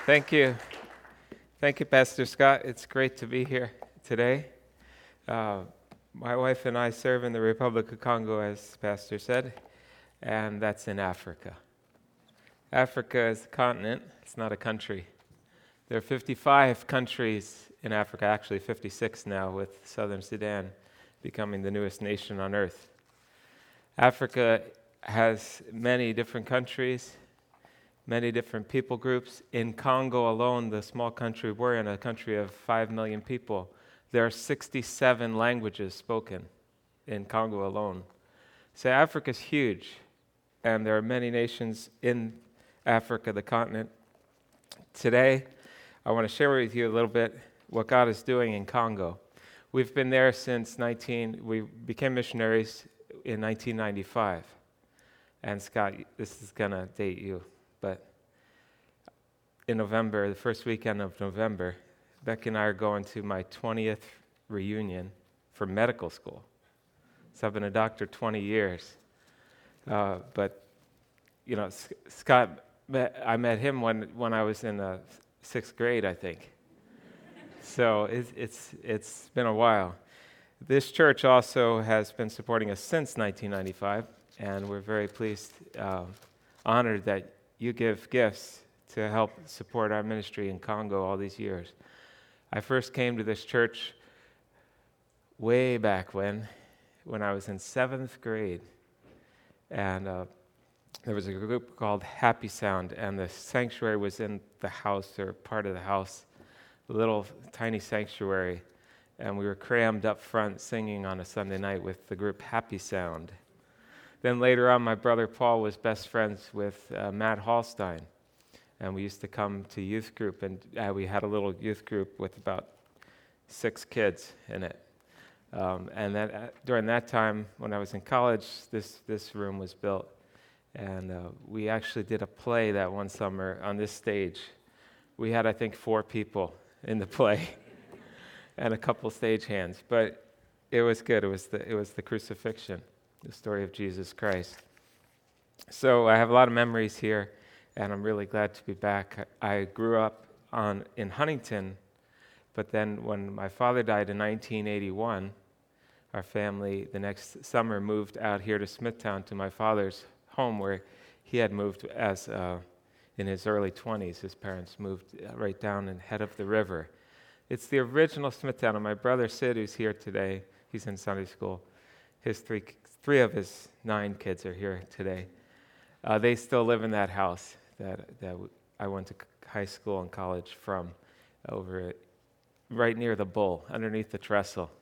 Thank you. Thank you, Pastor Scott. It's great to be here today. My wife and I serve in the Republic of Congo, as Pastor said, and that's in Africa. Africa is a continent. It's not a country. There are 55 countries in Africa, actually 56 now, with Southern Sudan becoming the newest nation on earth. Africa has many different countries, many different people groups. In Congo alone, the small country we're in, a country of 5 million people, there are 67 languages spoken in Congo alone. So Africa's huge, and there are many nations in Africa, the continent. Today, I want to share with you a little bit what God is doing in Congo. We've been there since we became missionaries in 1995. And Scott, this is going to date you, but in November, the first weekend of November, Becky and I are going to my 20th reunion for medical school. So I've been a doctor 20 years. But, you know, Scott, I met him when I was in the 6th grade, I think. So it's been a while. This church also has been supporting us since 1995, and we're very pleased, honored that you give gifts to help support our ministry in Congo all these years. I first came to this church way back when I was in 7th grade, and there was a group called Happy Sound, and the sanctuary was in the house, or part of the house, a little tiny sanctuary, and we were crammed up front singing on a Sunday night with the group Happy Sound. Then later on, my brother Paul was best friends with Matt Hallstein, and we used to come to youth group, and we had a little youth group with about 6 kids in it. And then during that time, when I was in college, this room was built, and we actually did a play that one summer on this stage. We had, I think, 4 people in the play and a couple stagehands, but it was good. It was the crucifixion, the story of Jesus Christ. So I have a lot of memories here, and I'm really glad to be back. I grew up in Huntington, but then when my father died in 1981, our family the next summer moved out here to Smithtown to my father's home, where he had moved in his early 20s. His parents moved right down and head of the river. It's the original Smithtown, and my brother Sid, who's here today, he's in Sunday school. His three of his 9 kids are here today. They still live in that house that I went to high school and college from, right near the Bull, underneath the trestle.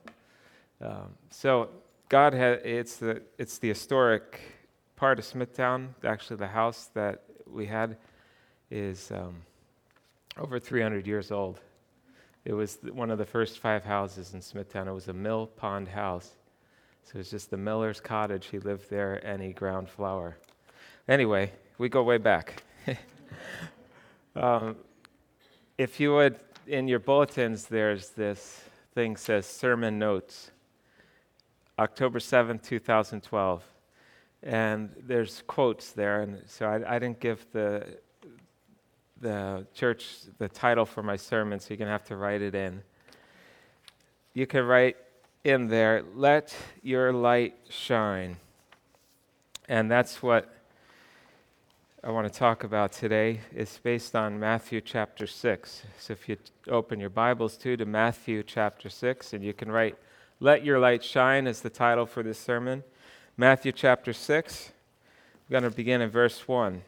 So God it's the historic part of Smithtown. Actually, the house that we had is over 300 years old. It was one of the first 5 houses in Smithtown. It was a mill pond house. So it was just the miller's cottage. He lived there and he ground flour. Anyway, we go way back. If you would, in your bulletins, there's this thing says Sermon Notes, October 7th, 2012. And there's quotes there, and so I didn't give the church the title for my sermon, so you're going to have to write it in. You can write in there, "Let your light shine." And that's what I want to talk about today. It's based on Matthew chapter 6. So if you open your Bibles to Matthew chapter 6, and you can write, "Let your light shine" as the title for this sermon. Matthew chapter 6, we're going to begin in verse 1.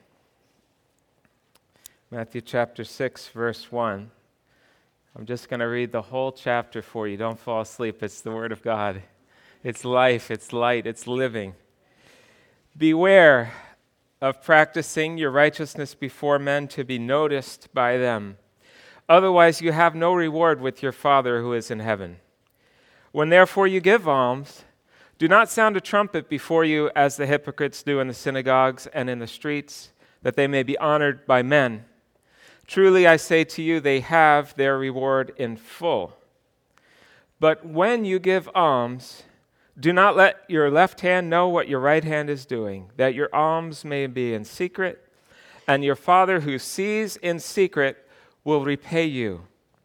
Matthew chapter 6, verse 1. I'm just going to read the whole chapter for you. Don't fall asleep. It's the Word of God. It's life, it's light, it's living. "Beware of practicing your righteousness before men to be noticed by them. Otherwise you have no reward with your Father who is in heaven. When therefore you give alms, do not sound a trumpet before you as the hypocrites do in the synagogues and in the streets, that they may be honored by men. Truly I say to you, they have their reward in full. But when you give alms, do not let your left hand know what your right hand is doing, that your alms may be in secret, and your Father who sees in secret will repay you.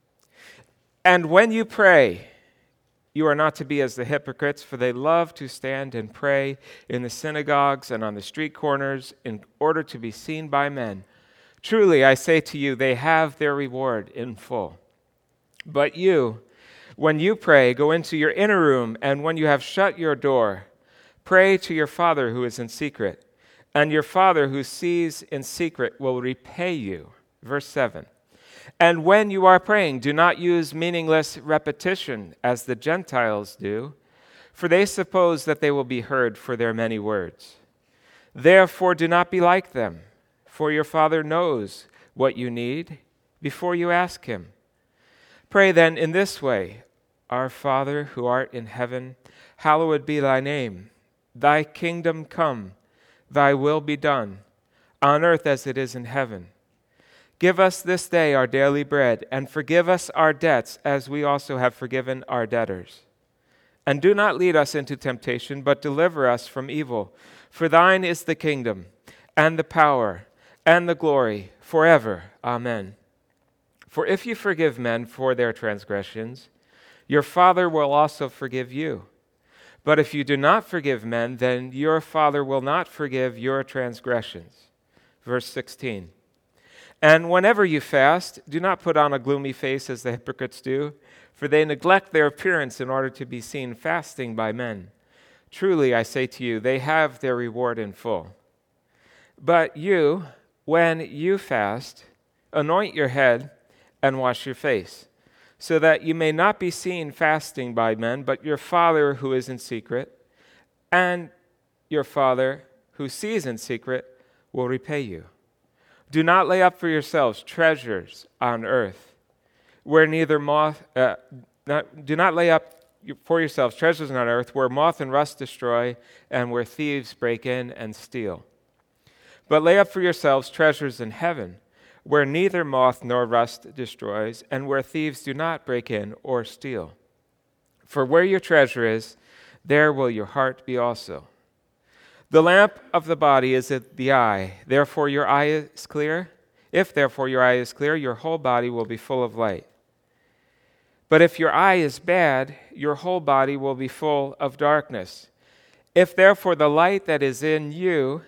And when you pray, you are not to be as the hypocrites, for they love to stand and pray in the synagogues and on the street corners in order to be seen by men. Truly, I say to you, they have their reward in full. But you, when you pray, go into your inner room, and when you have shut your door, pray to your Father who is in secret, and your Father who sees in secret will repay you. Verse 7. And when you are praying, do not use meaningless repetition as the Gentiles do, for they suppose that they will be heard for their many words. Therefore, do not be like them, for your Father knows what you need before you ask him. Pray then in this way: Our Father who art in heaven, hallowed be thy name. Thy kingdom come, thy will be done, on earth as it is in heaven. Give us this day our daily bread, and forgive us our debts as we also have forgiven our debtors. And do not lead us into temptation, but deliver us from evil. For thine is the kingdom, and the power, and the glory, forever. Amen. For if you forgive men for their transgressions, your Father will also forgive you. But if you do not forgive men, then your Father will not forgive your transgressions. Verse 16. And whenever you fast, do not put on a gloomy face as the hypocrites do, for they neglect their appearance in order to be seen fasting by men. Truly, I say to you, they have their reward in full. But you, when you fast, anoint your head and wash your face, so that you may not be seen fasting by men, but your Father who is in secret, and your Father who sees in secret will repay you. Do not lay up for yourselves treasures on earth, where neither moth. Do not lay up for yourselves treasures on earth, where moth and rust destroy, and where thieves break in and steal. But lay up for yourselves treasures in heaven, where neither moth nor rust destroys, and where thieves do not break in or steal. For where your treasure is, there will your heart be also. The lamp of the body is the eye. Therefore your eye is clear. If therefore your eye is clear, your whole body will be full of light. But if your eye is bad, your whole body will be full of darkness. If therefore the light that is in you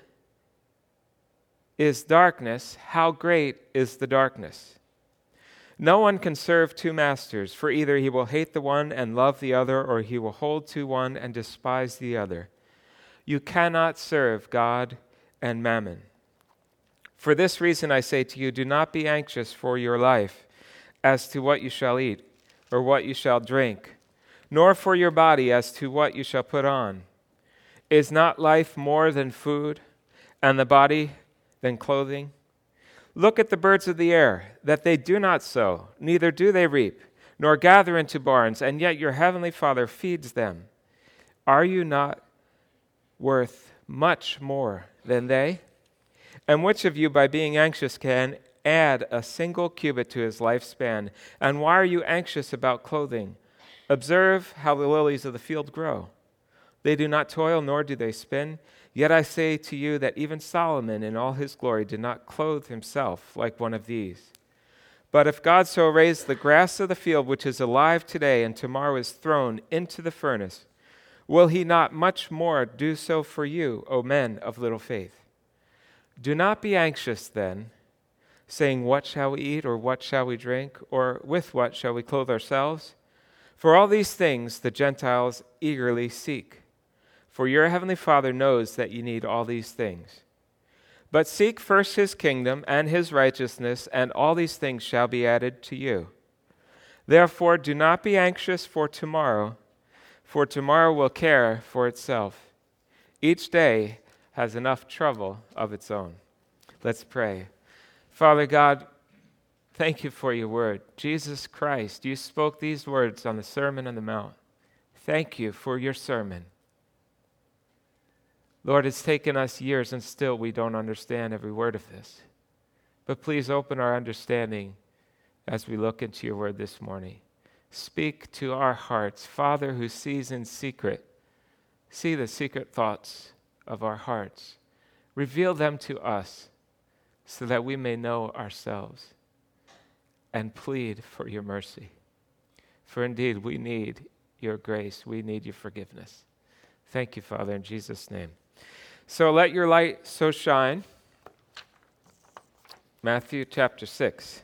is darkness, how great is the darkness? No one can serve two masters, for either he will hate the one and love the other, or he will hold to one and despise the other. You cannot serve God and mammon. For this reason I say to you, do not be anxious for your life as to what you shall eat or what you shall drink, nor for your body as to what you shall put on. Is not life more than food, and the body than clothing? Look at the birds of the air, that they do not sow, neither do they reap, nor gather into barns, and yet your heavenly Father feeds them. Are you not worth much more than they? And which of you, by being anxious, can add a single cubit to his lifespan? And why are you anxious about clothing? Observe how the lilies of the field grow. They do not toil, nor do they spin. Yet I say to you that even Solomon in all his glory did not clothe himself like one of these. But if God so raised the grass of the field, which is alive today and tomorrow is thrown into the furnace, will he not much more do so for you, O men of little faith? Do not be anxious then, saying, what shall we eat, or what shall we drink, or with what shall we clothe ourselves? For all these things the Gentiles eagerly seek. For your heavenly Father knows that you need all these things. But seek first his kingdom and his righteousness, and all these things shall be added to you. Therefore do not be anxious for tomorrow will care for itself. Each day has enough trouble of its own. Let's pray. Father God, thank you for your word. Jesus Christ, you spoke these words on the Sermon on the Mount. Thank you for your sermon. Lord, it's taken us years and still we don't understand every word of this. But please open our understanding as we look into your word this morning. Speak to our hearts. Father who sees in secret, see the secret thoughts of our hearts. Reveal them to us so that we may know ourselves. and plead for your mercy. For indeed, we need your grace. We need your forgiveness. Thank you, Father, in Jesus' name. So let your light so shine. Matthew chapter 6.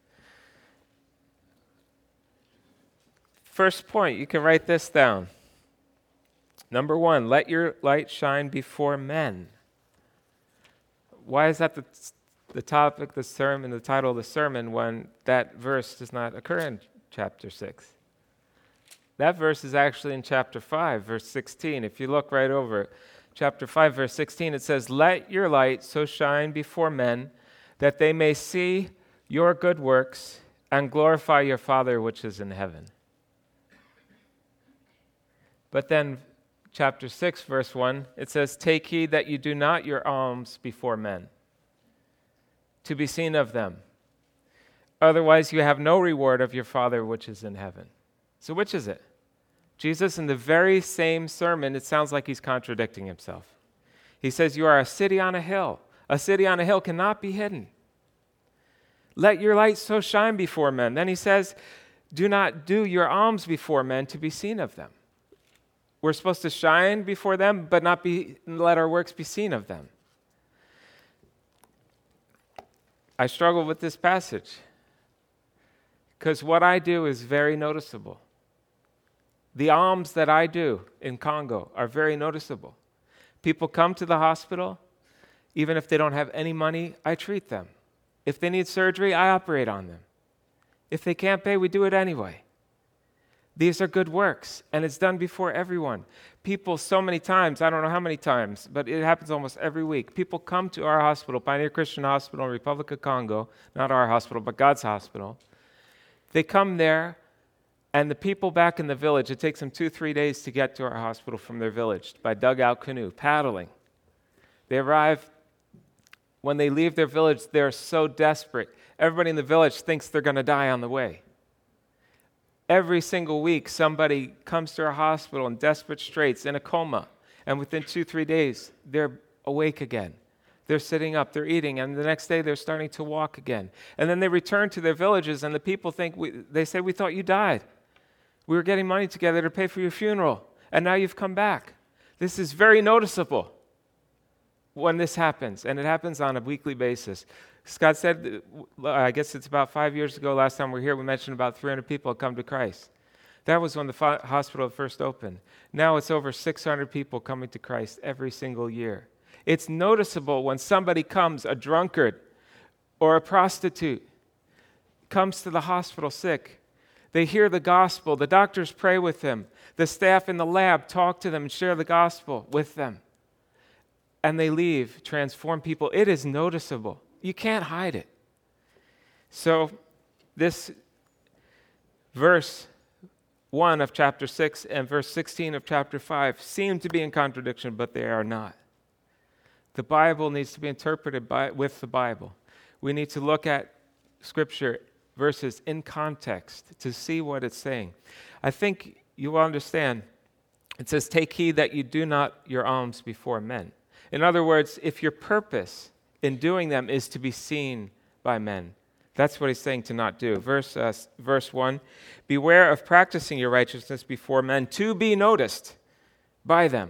First point, you can write this down. Number 1, let your light shine before men. Why is that the topic, the sermon, the title of the sermon, when that verse does not occur in chapter 6? That verse is actually in chapter 5, verse 16. If you look right over it, chapter 5, verse 16, it says, "Let your light so shine before men that they may see your good works and glorify your Father which is in heaven." But then chapter 6, verse 1, it says, "Take heed that you do not your alms before men, to be seen of them. Otherwise you have no reward of your Father which is in heaven." So which is it? Jesus, in the very same sermon, it sounds like he's contradicting himself. He says, you are a city on a hill. A city on a hill cannot be hidden. Let your light so shine before men. Then he says, do not do your alms before men to be seen of them. We're supposed to shine before them, but not let our works be seen of them. I struggle with this passage because what I do is very noticeable. The alms that I do in Congo are very noticeable. People come to the hospital. Even if they don't have any money, I treat them. If they need surgery, I operate on them. If they can't pay, we do it anyway. These are good works, and it's done before everyone. People so many times, I don't know how many times, but it happens almost every week. People come to our hospital, Pioneer Christian Hospital in Republic of Congo, not our hospital, but God's hospital. They come there, and the people back in the village, it takes them 2-3 days to get to our hospital from their village by dugout canoe, paddling. They arrive. When they leave their village, they're so desperate. Everybody in the village thinks they're going to die on the way. Every single week, somebody comes to our hospital in desperate straits, in a coma, and within 2-3 days, they're awake again. They're sitting up, they're eating, and the next day they're starting to walk again. And then they return to their villages, and the people they say, we thought you died. We were getting money together to pay for your funeral, and now you've come back. This is very noticeable when this happens, and it happens on a weekly basis. Scott said, I guess it's about 5 years ago, last time we were here, we mentioned about 300 people had come to Christ. That was when the hospital first opened. Now it's over 600 people coming to Christ every single year. It's noticeable when somebody comes, a drunkard or a prostitute, comes to the hospital sick. They hear the gospel. The doctors pray with them. The staff in the lab talk to them and share the gospel with them. And they leave, transform people. It is noticeable. You can't hide it. So this verse 1 of chapter 6 and verse 16 of chapter 5 seem to be in contradiction, but they are not. The Bible needs to be interpreted with the Bible. We need to look at Scripture verses in context to see what it's saying. I think you will understand. It says, take heed that you do not your alms before men. In other words, if your purpose in doing them is to be seen by men, that's what he's saying to not do. Verse 1, beware of practicing your righteousness before men to be noticed by them.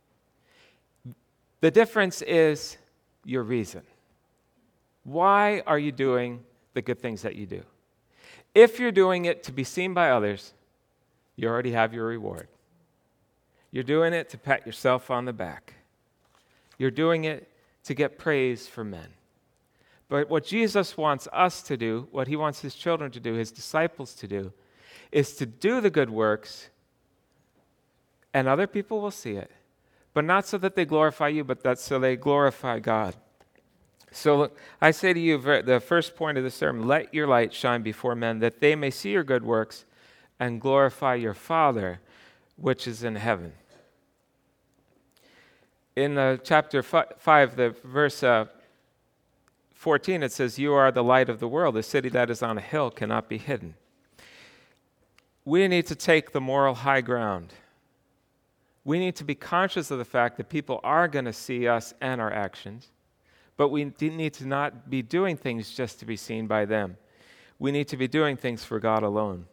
The difference is your reason. Why are you doing the good things that you do? If you're doing it to be seen by others, you already have your reward. You're doing it to pat yourself on the back. You're doing it to get praise from men. But what Jesus wants us to do, what he wants his children to do, his disciples to do, is to do the good works, and other people will see it. But not so that they glorify you, but that so they glorify God. So I say to you, the first point of the sermon, let your light shine before men, that they may see your good works and glorify your Father, which is in heaven. In chapter 5, the verse 14, it says, you are the light of the world. A city that is on a hill cannot be hidden. We need to take the moral high ground. We need to be conscious of the fact that people are going to see us and our actions, but we need to not be doing things just to be seen by them. We need to be doing things for God alone.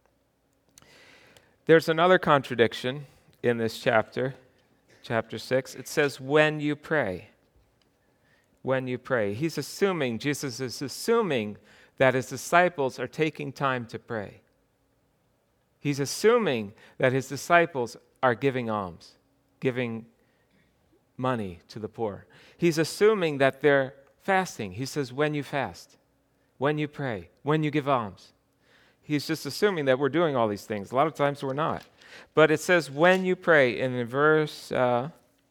There's another contradiction in this chapter 6. It says, when you pray. When you pray. Jesus is assuming that his disciples are taking time to pray. He's assuming that his disciples are giving alms, giving money to the poor. He's assuming that they're fasting. He says, when you fast, when you pray, when you give alms. He's just assuming that we're doing all these things. A lot of times we're not. But it says, when you pray, in verse, where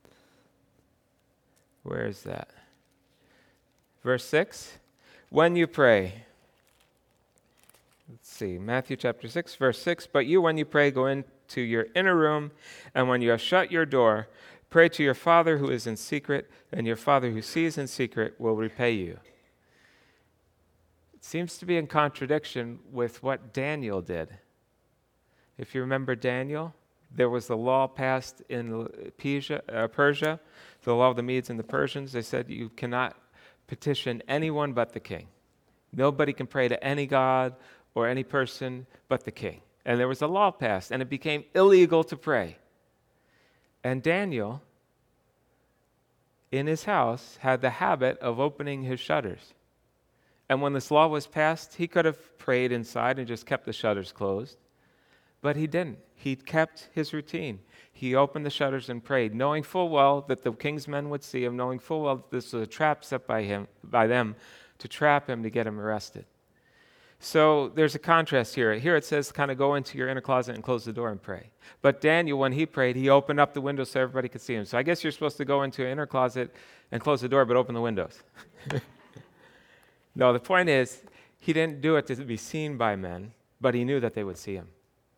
is that? Verse 6, when you pray. Let's see, Matthew chapter 6, verse 6, but you, when you pray, go into your inner room, and when you have shut your door, pray to your Father who is in secret, and your Father who sees in secret will repay you. It seems to be in contradiction with what Daniel did. If you remember Daniel, there was the law passed in Persia, the law of the Medes and the Persians. They said you cannot petition anyone but the king. Nobody can pray to any god or any person but the king. And there was a law passed, and it became illegal to pray. And Daniel, in his house, had the habit of opening his shutters. And when this law was passed, he could have prayed inside and just kept the shutters closed. But he didn't. He kept his routine. He opened the shutters and prayed, knowing full well that the king's men would see him, knowing full well that this was a trap set by them to trap him, to get him arrested. So there's a contrast here. Here it says kind of go into your inner closet and close the door and pray. But Daniel, when he prayed, he opened up the windows so everybody could see him. So I guess you're supposed to go into an inner closet and close the door, but open the windows. No, the point is, he didn't do it to be seen by men, but he knew that they would see him.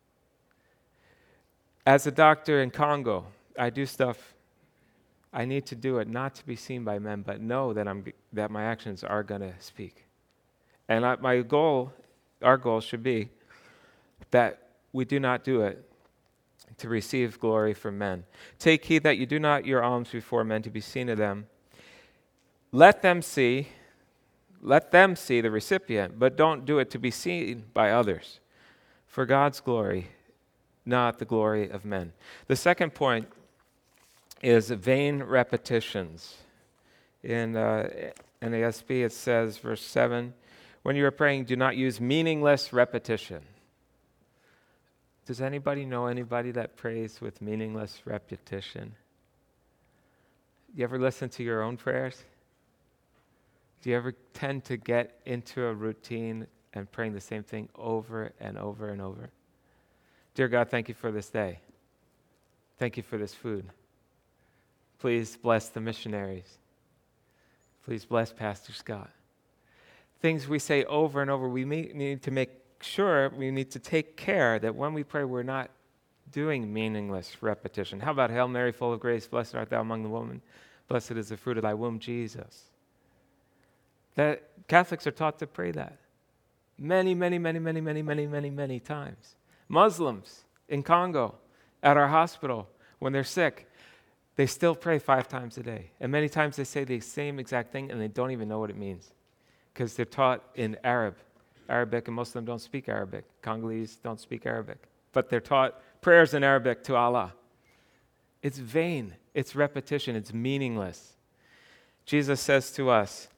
As a doctor in Congo, I do stuff, I need to do it not to be seen by men, but know that my actions are going to speak. And our goal should be that we do not do it to receive glory from men. Take heed that you do not your alms before men to be seen of them. Let them see the recipient, but don't do it to be seen by others. For God's glory, not the glory of men. The second point is vain repetitions. In NASB it says, verse 7, when you are praying, do not use meaningless repetition. Does anybody know anybody that prays with meaningless repetition? You ever listen to your own prayers? Do you ever tend to get into a routine and praying the same thing over and over and over? Dear God, thank you for this day. Thank you for this food. Please bless the missionaries. Please bless Pastor Scott. Things we say over and over, we need to make sure, we need to take care that when we pray, we're not doing meaningless repetition. How about Hail Mary, full of grace, blessed art thou among the women, blessed is the fruit of thy womb, Jesus. That Catholics are taught to pray that many times. Muslims in Congo, at our hospital, when they're sick, they still pray 5 times a day. And many times they say the same exact thing and they don't even know what it means because they're taught in Arabic, and most of them don't speak Arabic. Congolese don't speak Arabic. But they're taught prayers in Arabic to Allah. It's vain. It's repetition. It's meaningless. Jesus says to us,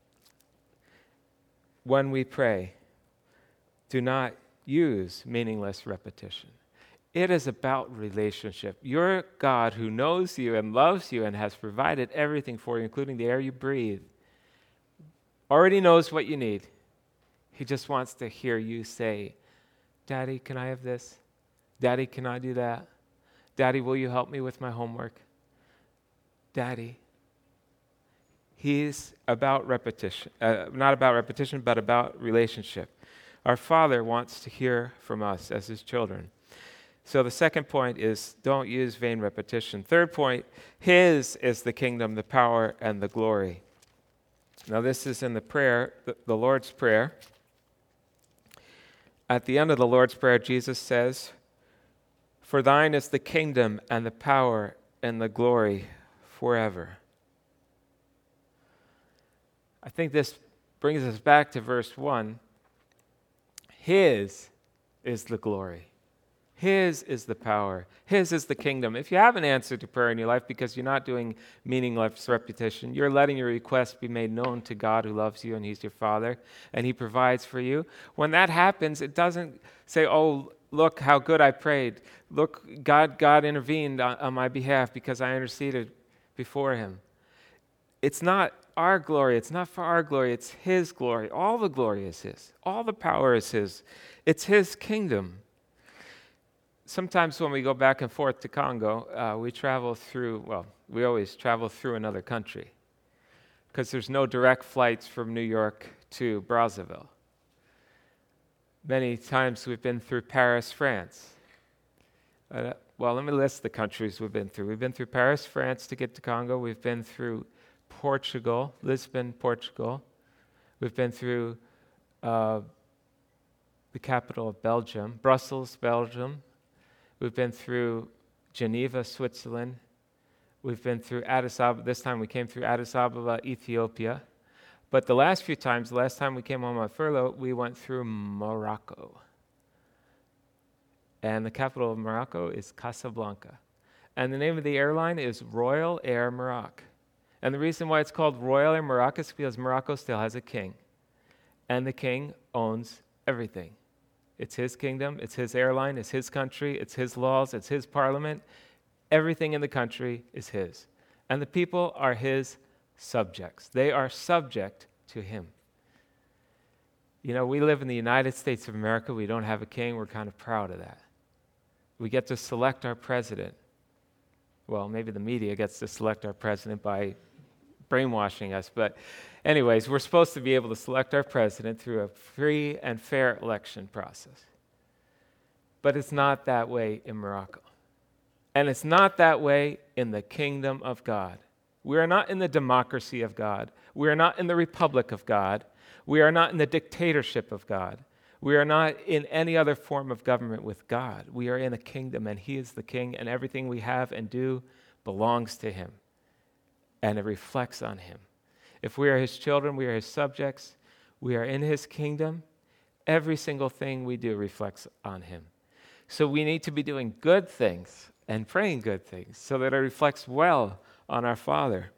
when we pray, do not use meaningless repetition. It is about relationship. Your God, who knows you and loves you and has provided everything for you, including the air you breathe, already knows what you need. He just wants to hear you say, Daddy, can I have this? Daddy, can I do that? Daddy, will you help me with my homework? Daddy. He's about repetition, not about repetition, but about relationship. Our Father wants to hear from us as His children. So the second point is don't use vain repetition. Third point, His is the kingdom, the power, and the glory. Now this is in the prayer, the Lord's Prayer. At the end of the Lord's Prayer, Jesus says, for thine is the kingdom and the power and the glory forever. I think this brings us back to verse 1 His is the glory. His is the power. His is the kingdom. If you haven't answered to prayer in your life because you're not doing meaningless repetition, you're letting your request be made known to God who loves you and He's your Father and He provides for you. When that happens, it doesn't say, oh, look how good I prayed. Look, God intervened on my behalf because I interceded before Him. It's not our glory. It's not for our glory. It's His glory. All the glory is His. All the power is His. It's His kingdom. Sometimes when we go back and forth to Congo, we always travel through another country because there's no direct flights from New York to Brazzaville. Many times we've been through Paris, France. Let me list the countries we've been through. We've been through Paris, France to get to Congo. We've been through Portugal, Lisbon, Portugal. We've been through the capital of Belgium, Brussels, Belgium. We've been through Geneva, Switzerland. We've been through Addis Ababa. This time we came through Addis Ababa, Ethiopia. But the last time we came home on furlough, we went through Morocco. And the capital of Morocco is Casablanca. And the name of the airline is Royal Air Maroc. And the reason why it's called Royal Air Maroc is because Morocco still has a king. And the king owns everything. It's his kingdom, it's his airline, it's his country, it's his laws, it's his parliament. Everything in the country is his. And the people are his subjects. They are subject to him. You know, we live in the United States of America. We don't have a king. We're kind of proud of that. We get to select our president. Well, maybe the media gets to select our president by brainwashing us. But anyways, we're supposed to be able to select our president through a free and fair election process. But it's not that way in Morocco. And it's not that way in the kingdom of God. We are not in the democracy of God. We are not in the republic of God. We are not in the dictatorship of God. We are not in any other form of government with God. We are in a kingdom, and He is the king, and everything we have and do belongs to Him, and it reflects on Him. If we are His children, we are His subjects. We are in His kingdom. Every single thing we do reflects on Him. So we need to be doing good things and praying good things so that it reflects well on our Father.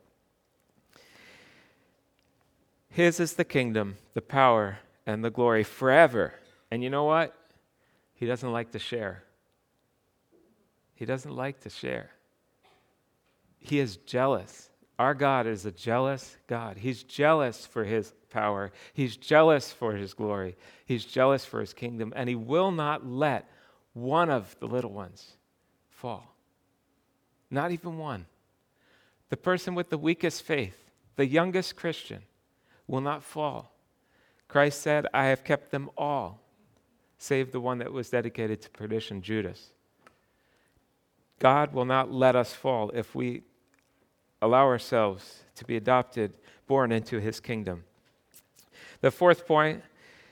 His is the kingdom, the power, and the glory forever. And you know what? He doesn't like to share. He doesn't like to share. He is jealous. Our God is a jealous God. He's jealous for His power. He's jealous for His glory. He's jealous for His kingdom. And He will not let one of the little ones fall. Not even one. The person with the weakest faith, the youngest Christian, will not fall. Christ said, I have kept them all, save the one that was dedicated to perdition, Judas. God will not let us fall if we allow ourselves to be adopted, born into His kingdom. The fourth point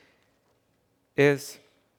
is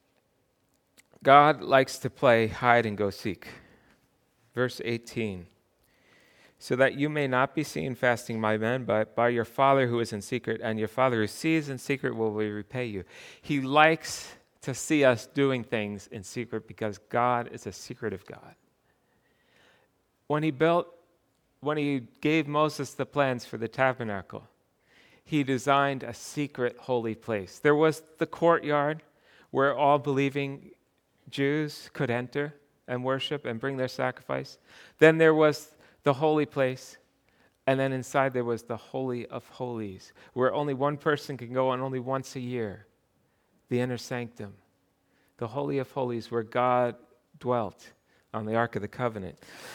God likes to play hide and go seek. Verse 18. So that you may not be seen fasting by men, but by your Father who is in secret, and your Father who sees in secret will repay you. He likes to see us doing things in secret because God is a secretive God. When He gave Moses the plans for the tabernacle, He designed a secret holy place. There was the courtyard where all believing Jews could enter and worship and bring their sacrifice. Then there was the holy place, and then inside there was the Holy of Holies, where only one person can go and only once a year, the inner sanctum, the Holy of Holies, where God dwelt on the Ark of the Covenant.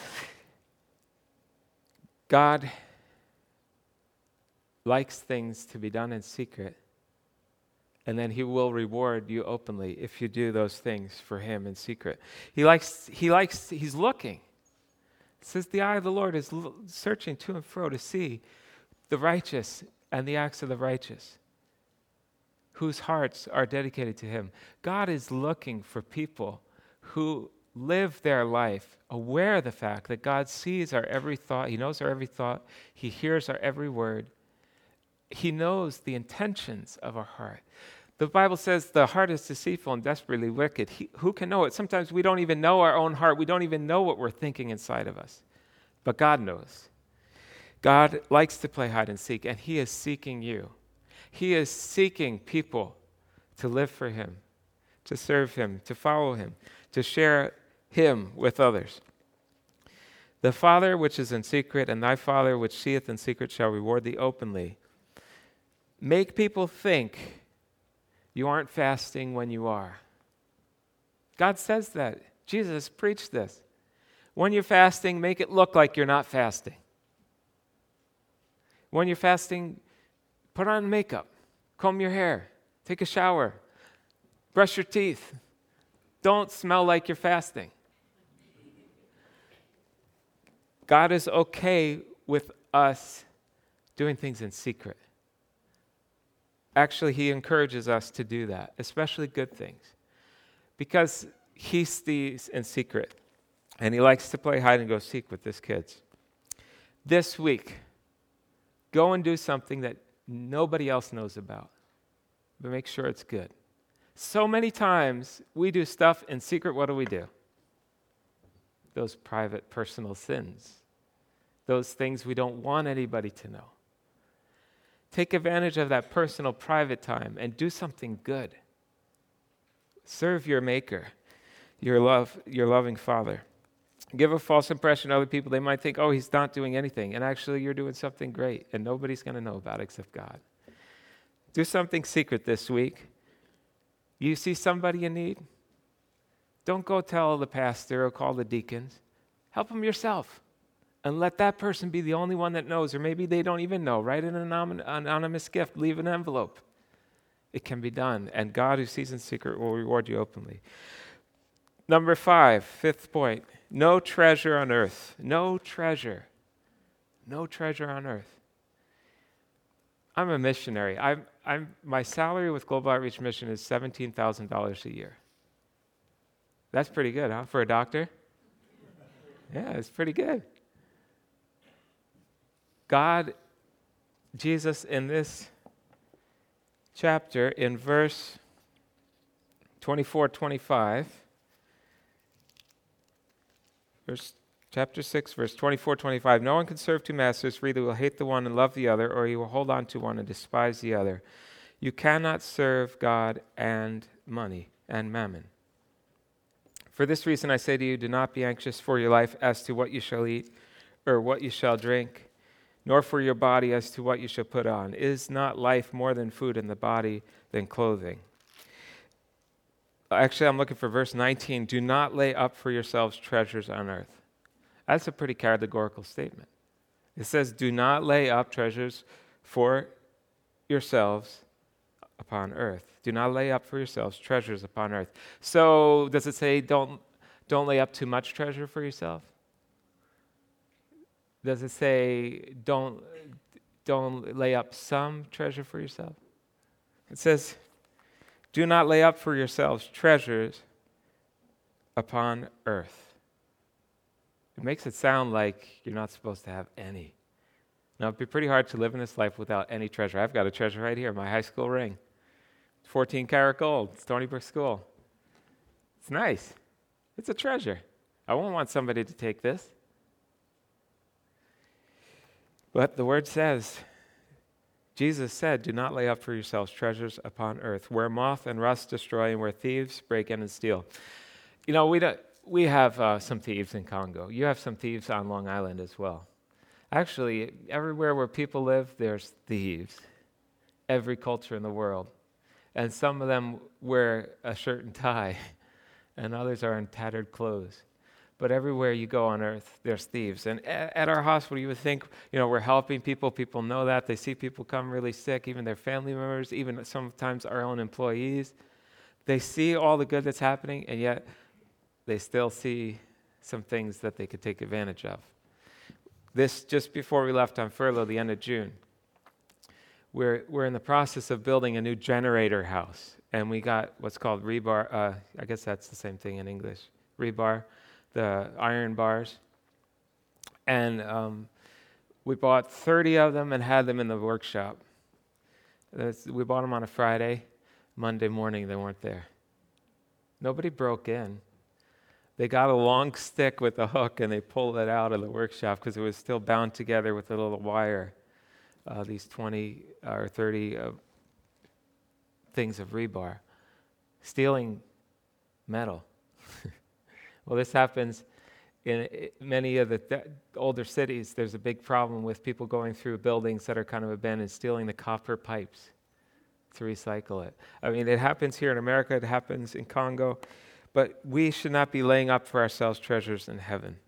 God likes things to be done in secret, and then He will reward you openly if you do those things for Him in secret. He's looking. It says the eye of the Lord is searching to and fro to see the righteous and the acts of the righteous, whose hearts are dedicated to Him. God is looking for people who live their life aware of the fact that God sees our every thought. He knows our every thought. He hears our every word. He knows the intentions of our heart. The Bible says the heart is deceitful and desperately wicked. Who can know it? Sometimes we don't even know our own heart. We don't even know what we're thinking inside of us. But God knows. God likes to play hide and seek, and he is seeking you. He is seeking people to live for him, to serve him, to follow him, to share him with others. The Father which is in secret, and thy Father which seeth in secret shall reward thee openly. Make people think you aren't fasting when you are. God says that. Jesus preached this. When you're fasting, make it look like you're not fasting. When you're fasting, put on makeup, comb your hair, take a shower, brush your teeth. Don't smell like you're fasting. God is okay with us doing things in secret. Actually, he encourages us to do that, especially good things, because he sees in secret, and he likes to play hide and go seek with his kids. This week, go and do something that nobody else knows about, but make sure it's good. So many times we do stuff in secret. What do? Those private, personal sins, those things we don't want anybody to know. Take advantage of that personal, private time and do something good. Serve your Maker, your loving Father. Give a false impression to other people. They might think, oh, he's not doing anything. And actually, you're doing something great, and nobody's going to know about it except God. Do something secret this week. You see somebody in need? Don't go tell the pastor or call the deacons. Help them yourself. And let that person be the only one that knows, or maybe they don't even know. Write an anonymous gift. Leave an envelope. It can be done. And God, who sees in secret, will reward you openly. Number 5, fifth point. No treasure on earth. No treasure. No treasure on earth. I'm a missionary. My salary with Global Outreach Mission is $17,000 a year. That's pretty good, huh? For a doctor? Yeah, it's pretty good. God, Jesus, in this chapter, in verse 24, 25, chapter 6, verse 24, 25, no one can serve two masters, for either will hate the one and love the other, or he will hold on to one and despise the other. You cannot serve God and money and mammon. For this reason I say to you, do not be anxious for your life as to what you shall eat or what you shall drink, nor for your body as to what you shall put on. Is not life more than food, and the body than clothing? Actually, I'm looking for verse 19. Do not lay up for yourselves treasures on earth. That's a pretty categorical statement. It says, do not lay up treasures for yourselves upon earth. Do not lay up for yourselves treasures upon earth. So does it say don't lay up too much treasure for yourself? Does it say don't lay up some treasure for yourself? It says, do not lay up for yourselves treasures upon earth. It makes it sound like you're not supposed to have any. Now, it'd be pretty hard to live in this life without any treasure. I've got a treasure right here, my high school ring. 14 karat gold, Stony Brook School. It's nice. It's a treasure. I won't want somebody to take this. But the word says, Jesus said, do not lay up for yourselves treasures upon earth, where moth and rust destroy and where thieves break in and steal. You know, we have some thieves in Congo. You have some thieves on Long Island as well. Actually, everywhere where people live, there's thieves. Every culture in the world. And some of them wear a shirt and tie, and others are in tattered clothes. But everywhere you go on earth, there's thieves. And at our hospital, you would think, we're helping people. People know that. They see people come really sick, even their family members, even sometimes our own employees. They see all the good that's happening, and yet they still see some things that they could take advantage of. This, just before we left on furlough, the end of June, we're in the process of building a new generator house. And we got what's called rebar. I guess that's the same thing in English. Rebar. The iron bars. And we bought 30 of them and had them in the workshop. We bought them on a Friday. Monday morning, they weren't there. Nobody broke in. They got a long stick with a hook and they pulled it out of the workshop because it was still bound together with a little wire. These 20 or 30 things of rebar. Stealing metal. Well, this happens in many of the older cities. There's a big problem with people going through buildings that are kind of abandoned, stealing the copper pipes to recycle it. I mean, it happens here in America, it happens in Congo, but we should not be laying up for ourselves treasures in heaven,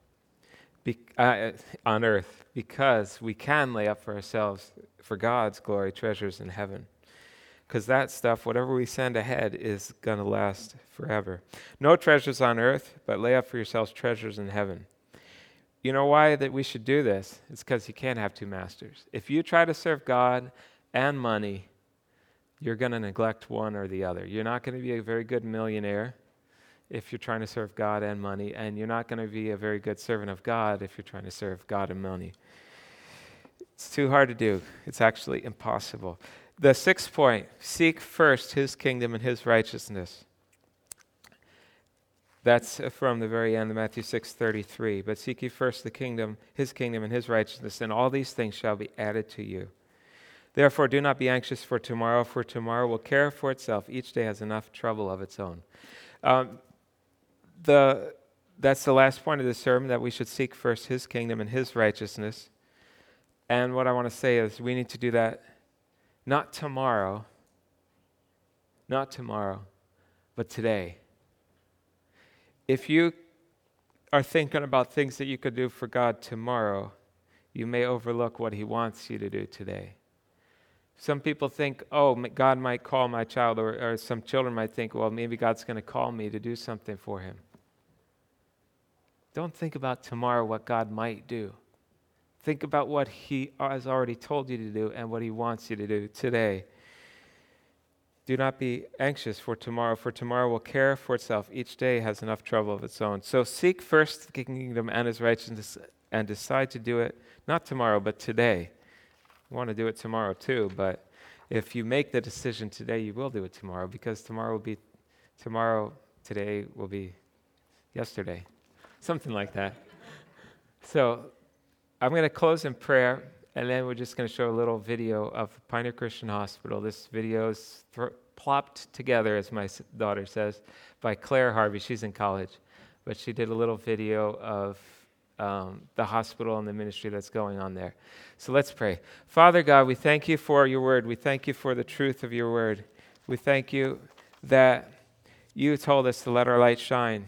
on earth, because we can lay up for ourselves, for God's glory, treasures in heaven. Because that stuff, whatever we send ahead, is going to last forever. No treasures on earth, but lay up for yourselves treasures in heaven. You know why that we should do this? It's because you can't have two masters. If you try to serve God and money, you're going to neglect one or the other. You're not going to be a very good millionaire if you're trying to serve God and money, and you're not going to be a very good servant of God if you're trying to serve God and money. It's too hard to do. It's actually impossible. The sixth point, seek first his kingdom and his righteousness. That's from the very end of Matthew 6:33. But seek ye first the kingdom, his kingdom and his righteousness, and all these things shall be added to you. Therefore, do not be anxious for tomorrow will care for itself. Each day has enough trouble of its own. That's the last point of the sermon, that we should seek first his kingdom and his righteousness. And what I want to say is we need to do that not tomorrow, but today. If you are thinking about things that you could do for God tomorrow, you may overlook what he wants you to do today. Some people think, oh, God might call my child, or some children might think, well, maybe God's going to call me to do something for him. Don't think about tomorrow what God might do. Think about what he has already told you to do and what he wants you to do today. Do not be anxious for tomorrow will care for itself. Each day has enough trouble of its own. So seek first the kingdom and his righteousness and decide to do it, not tomorrow, but today. You want to do it tomorrow too, but if you make the decision today, you will do it tomorrow, because tomorrow will be tomorrow, today will be yesterday. Something like that. So I'm going to close in prayer, and then we're just going to show a little video of Pioneer Christian Hospital. This video is plopped together, as my daughter says, by Claire Harvey. She's in college, but she did a little video of the hospital and the ministry that's going on there. So let's pray. Father God, we thank you for your word. We thank you for the truth of your word. We thank you that you told us to let our light shine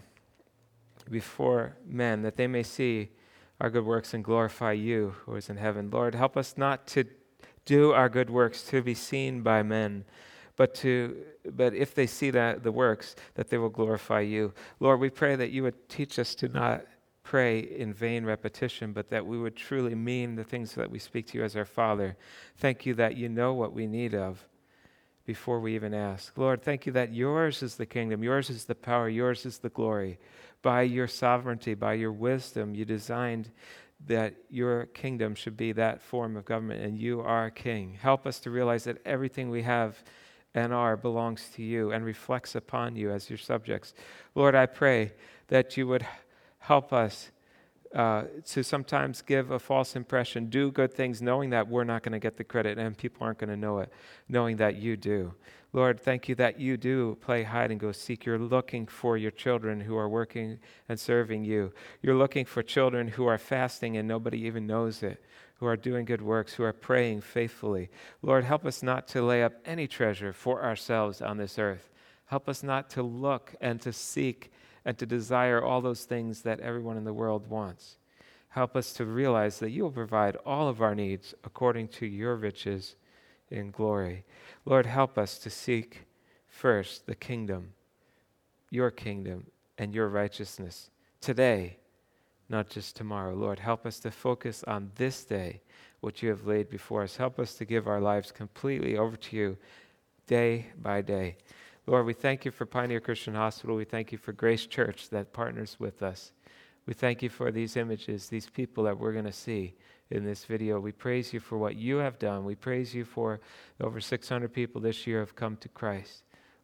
before men, that they may see our good works and glorify you who is in heaven. Lord, help us not to do our good works to be seen by men, but if they see the works, that they will glorify you. Lord, we pray that you would teach us to not pray in vain repetition, but that we would truly mean the things that we speak to you as our Father. Thank you that you know what we need of before we even ask. Lord, thank you that yours is the kingdom, yours is the power, yours is the glory. By your sovereignty, by your wisdom, you designed that your kingdom should be that form of government, and you are king. Help us to realize that everything we have and are belongs to you and reflects upon you as your subjects. Lord, I pray that you would help us to sometimes give a false impression, do good things knowing that we're not going to get the credit and people aren't going to know it, knowing that you do. Lord, thank you that you do play hide and go seek. You're looking for your children who are working and serving you. You're looking for children who are fasting and nobody even knows it, who are doing good works, who are praying faithfully. Lord, help us not to lay up any treasure for ourselves on this earth. Help us not to look and to seek and to desire all those things that everyone in the world wants. Help us to realize that you will provide all of our needs according to your riches in glory. Lord, help us to seek first the kingdom, your kingdom, and your righteousness today, not just tomorrow. Lord, help us to focus on this day, what you have laid before us. Help us to give our lives completely over to you day by day. Lord, we thank you for Pioneer Christian Hospital. We thank you for Grace Church that partners with us. We thank you for these images, these people that we're going to see in this video. We praise you for what you have done. We praise you for over 600 people this year have come to Christ.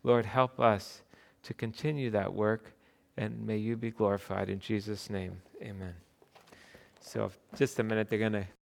Lord, help us to continue that work, and may you be glorified in Jesus' name. Amen. So just a minute, they're going to